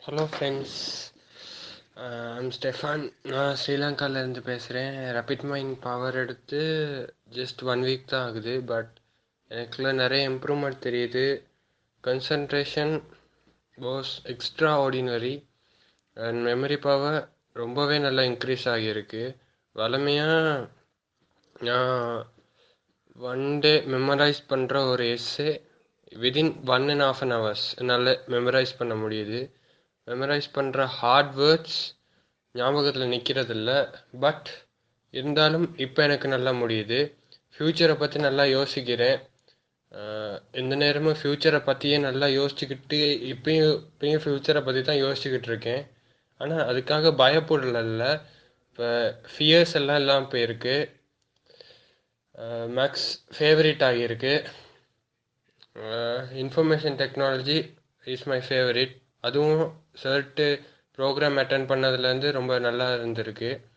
Hello friends, I'm Stefan. நான் ஸ்ரீலங்காவிலேருந்து பேசுகிறேன். ரபிட் மைண்ட் பவர் எடுத்து ஜஸ்ட் 1 வீக் தான் ஆகுது. பட் எனக்குள்ள நிறைய இம்ப்ரூவ்மெண்ட் தெரியுது. Concentration was extraordinary and memory power ரொம்பவே நல்லா இன்க்ரீஸ் ஆகியிருக்கு. வழமையாக நான் 1 டே மெமரைஸ் பண்ணுற ஒரு எஸ்ஸே விதின் 1.5 hours என்னால் மெமரைஸ் பண்ண முடியுது. மெமரைஸ் பண்ணுற ஹார்ட் வேர்ட்ஸ் ஞாபகத்தில் நிற்கிறதில்ல. பட் இருந்தாலும் இப்போ எனக்கு நல்லா முடியுது. ஃப்யூச்சரை பற்றி நல்லா யோசிக்கிறேன். எந்த நேரமும் ஃப்யூச்சரை பற்றியே நல்லா யோசிச்சுக்கிட்டு இப்பயும் ஃப்யூச்சரை பற்றி தான் யோசிச்சுக்கிட்டு இருக்கேன். ஆனால் அதுக்காக பயப்படல. இப்போ ஃபியர்ஸ் எல்லாம் இல்லாமல் போயிருக்கு. மேக்ஸ் ஃபேவரட் ஆகியிருக்கு. Information technology is my favourite. அதுவும் சர்ட்டு ப்ரோக்ராம் அட்டன் பண்ணதுலேருந்து ரொம்ப நல்லா இருந்திருக்கு.